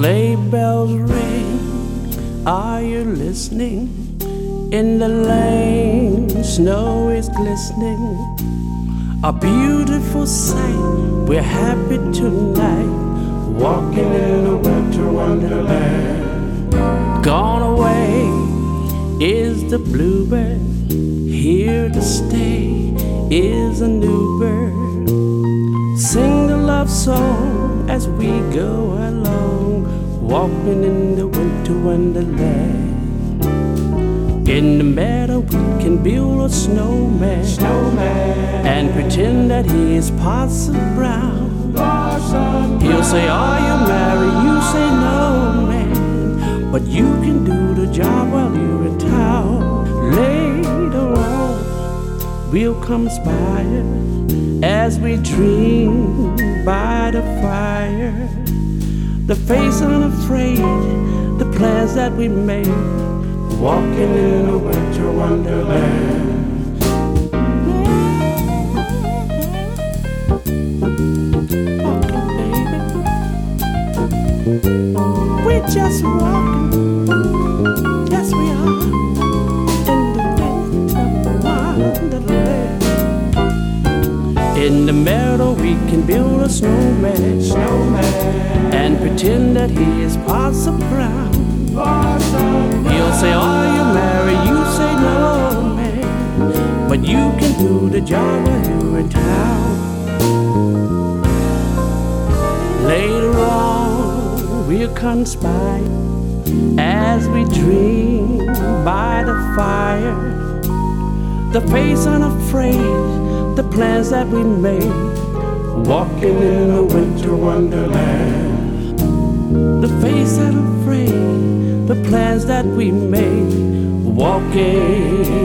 Sleigh bells ring, are you listening? In the lane, snow is glistening. A beautiful sight, we're happy tonight, walking in a winter wonderland. Gone away is the bluebird, here to stay is a new bird. Sing the love song as we go along, walking in the winter wonderland. In the meadow we can build a snowman, and pretend that he is Parson Brown. He'll say, are you married? You say no, man, but you can do the job while you're in town. Later on we'll conspire as we dream by the fire. The face unafraid, the plans that we made, walking in a winter wonderland. Walking, baby. We're just walking. Yes, we are. In the winter wonderland. In the meadow we can build a snowman, and pretend that he is Parson Brown. He'll say, are you married? You say no, man, but you can do the job while you're in town. Later on we'll conspire as we dream by the fire. The face unafraid, the plans that we made, walking in a winter wonderland. The face unafraid, the plans that we made, walking